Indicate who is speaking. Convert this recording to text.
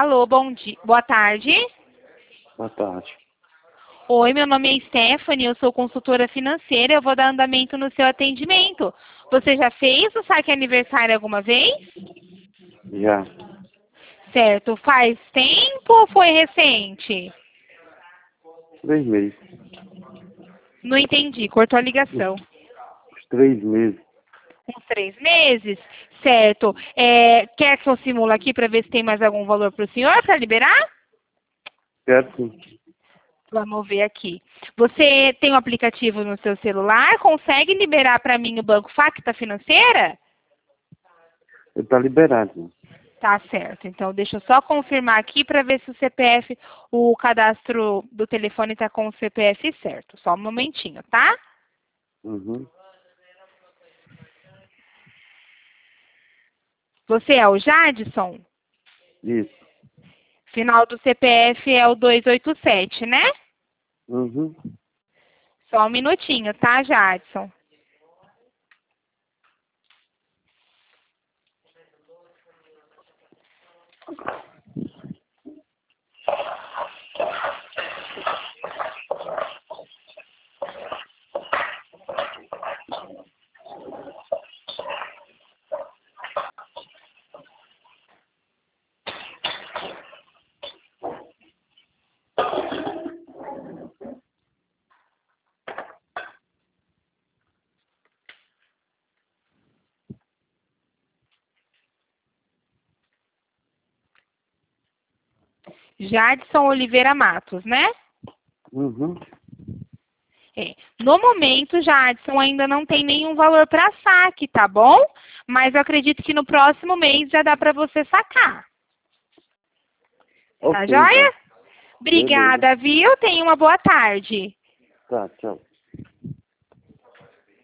Speaker 1: Alô, bom dia. Boa tarde.
Speaker 2: Boa tarde.
Speaker 1: Oi, meu nome é Stephanie, eu sou consultora financeira, eu vou dar andamento no seu atendimento. Você já fez o saque aniversário alguma vez?
Speaker 2: Já.
Speaker 1: Certo. Faz tempo ou foi recente?
Speaker 2: 3 meses.
Speaker 1: Não entendi, cortou a ligação.
Speaker 2: Uns 3 meses.
Speaker 1: Uns 3 meses? Certo. Quer que eu simule aqui para ver se tem mais algum valor para o senhor, para liberar?
Speaker 2: Quero sim.
Speaker 1: Vamos ver aqui. Você tem o aplicativo no seu celular? Consegue liberar para mim o Banco Facta Financeira?
Speaker 2: Ele tá liberado.
Speaker 1: Tá certo. Então, deixa eu só confirmar aqui para ver se o CPF, o cadastro do telefone está com o CPF certo. Só um momentinho, tá?
Speaker 2: Uhum.
Speaker 1: Você é o Jadson?
Speaker 2: Isso.
Speaker 1: Final do CPF é o 287, né?
Speaker 2: Uhum.
Speaker 1: Só um minutinho, tá, Jadson? Jadson Oliveira Matos, né?
Speaker 2: Uhum.
Speaker 1: No momento, Jadson, ainda não tem nenhum valor para saque, tá bom? Mas eu acredito que no próximo mês já dá para você sacar. Tá
Speaker 2: Ok, então.
Speaker 1: joia?
Speaker 2: Beleza.
Speaker 1: Obrigada, viu? Tenha uma boa tarde.
Speaker 2: Tá, tchau.